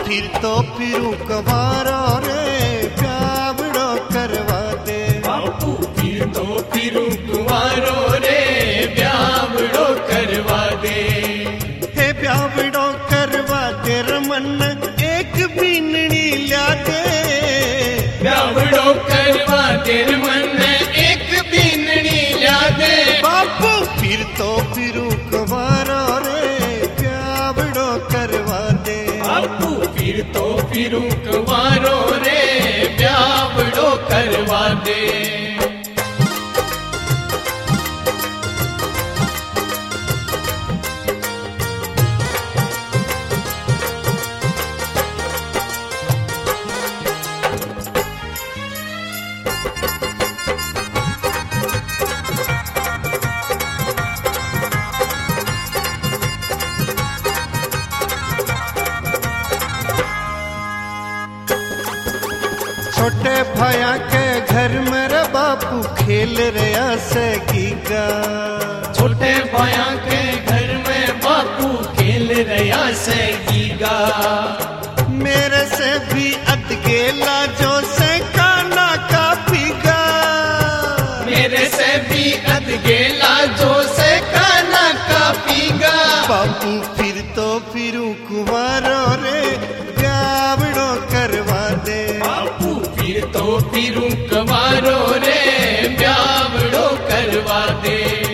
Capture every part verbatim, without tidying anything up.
फिर तो फिरू कवारो रे ब्यावड़ो करवा दे। बापू फिर तो फिरू कुंवारो रे ब्यावड़ो करवा दे। हे ब्यावड़ो करवा दे रमन एक बीननी ल्या दे। ब्यावड़ो करवा दे रमन एक बीननी ल्या दे। बापू फिर तो फिरू कवारो रे ब्यावड़ो करवा दे। बापू फिर तो फिरू कुंवारो रे ब्यावड़ो करवा दे। छोटे भाया के घर मेरे बापू खेल रहा से गीगा। छोटे भाया के घर में बापू खेल रहा से गीगा। मेरे से भी अधगेला जो से काना का पीगा। मेरे से भी अधगेला जो से काना का पीगा। बापू फिर तो फिरू कुंवारो रे ब्यावड़ो करवा दे। बापू फिर तो फिरू कुंवारो रे ब्यावड़ो करवा दे।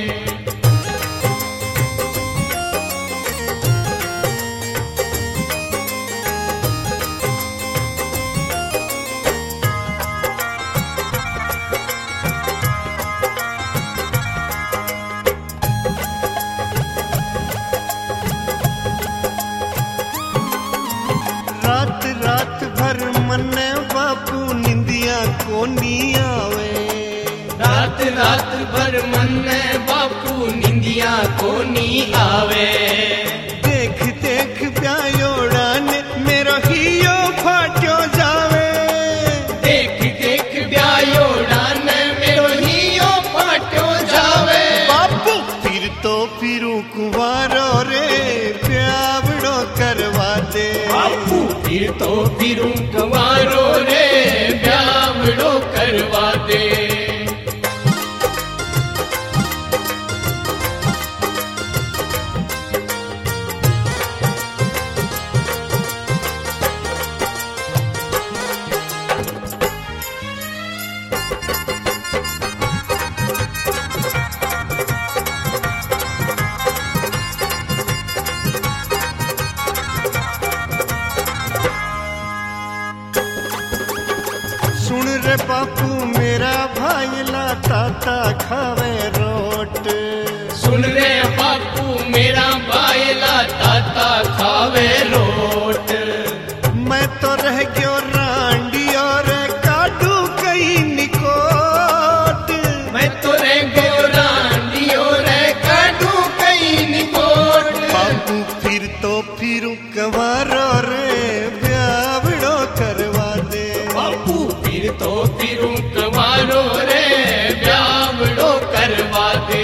रात रात भर मन्ने बापू निंदिया को नी आवे। रात रात भर मन में बापू निंदिया को नी आवे। देख देख प्यायोड़ा ने मेरो हियो फाट्यो जावे। देख देख ब्यायोड़ा ने मेरो हियो फाट्यो जावे। बापू फिर तो फिरू कुंवारो रे ब्यावड़ो करवा दे। बापू फिर तो फिरू कुंवारो रे ब्यावड़ो करवा दे। सुन रे बापू मेरा भाई ला ताता खावे रोट। सुन रे बापू मेरा बायला ताता खावे रोट। मैं तो रह गयो रांडी और काटू कई निकोट। मैं तो रे गोरांडियो रे काटू कई निकोट। बापू फिर तो फिरू कवारो रे ब्यावड़ो करवा दे। बापू फिर तो फिरू कुंवारो रे ब्यावड़ो करवा दे।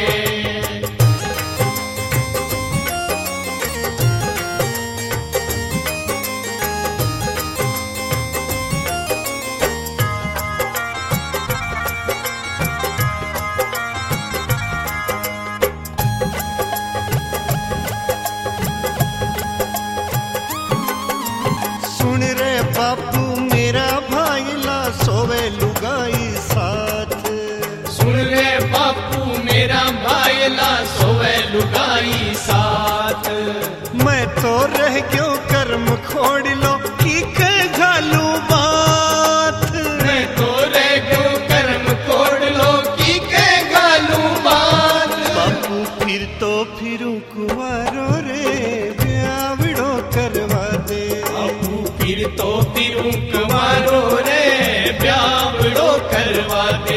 सुन रे बापू मेरा भाई ला सोवे लुगाई साथ। सुन रे बापू मेरा बायला सोवे लुगाई साथ। मैं तो रह गयो कर्म खोड़ लो की के घालू बात। मैं तो रे गो कर्म कोड लो की के गालू बात। बापू फिर तो फिरू कुंवारो रे ब्यावड़ो करवा दे। बापू फिर तो फिरू कुंवारो रे ब्यावड़ो करवा दे।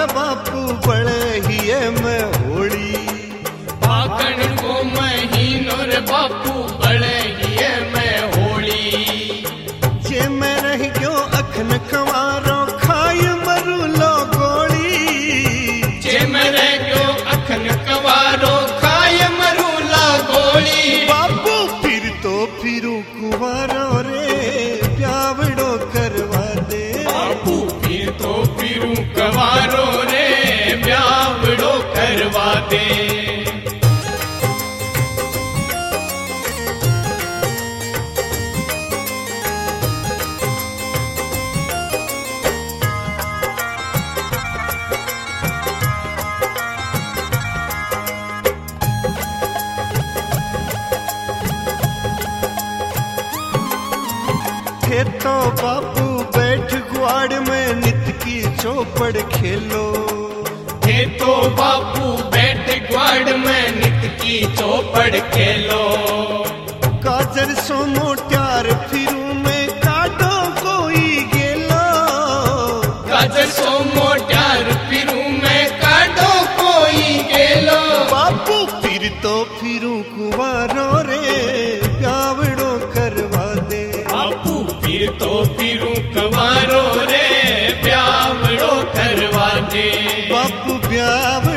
रे बापू बड़े ही मैं होली। फागण को महीनो रे बापू बड़े ही मैं होली। जे मैं रह गयो अखन कवारो खाय मरू लो गोली। जे मैं रह गयो अखन कवारो खाय मरू ला गोली। बापू फिर तो फिरू कुवारो रे प्यावड़ो करवा दे। बापू फिर तो फिरू कवारो रे ब्यावड़ो करवा दे। थे तो बापू बैठ ग्वाड़ में नित की चौपड़ खेलो। थे तो बापू बैठ ग्वाड़ में नित की चौपड़ खेलो। गाजर सो मोट्यार फिरू में काटो कोई गेलो। गाजर सो मोट्यार फिरू में काटो कोई गेलो। बापू फिर तो फिरू कुवारो रे प्यावड़ो करवा दे। बापू फिर तो फिरू कवारो रे ब्यावड़ो करवा दे। बापू ब्याव